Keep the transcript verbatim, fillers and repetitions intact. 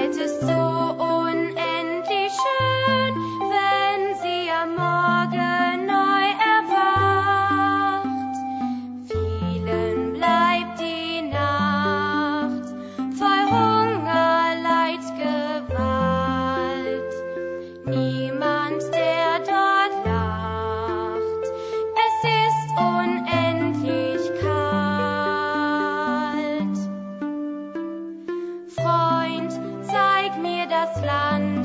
Welt ist so unendlich schön, wenn sie am Morgen neu erwacht. Vielen bleibt die Nacht voll Hunger, Leid, Gewalt. Niemand, der dort lacht, es ist unendlich kalt. Freund, zeig mir das Land,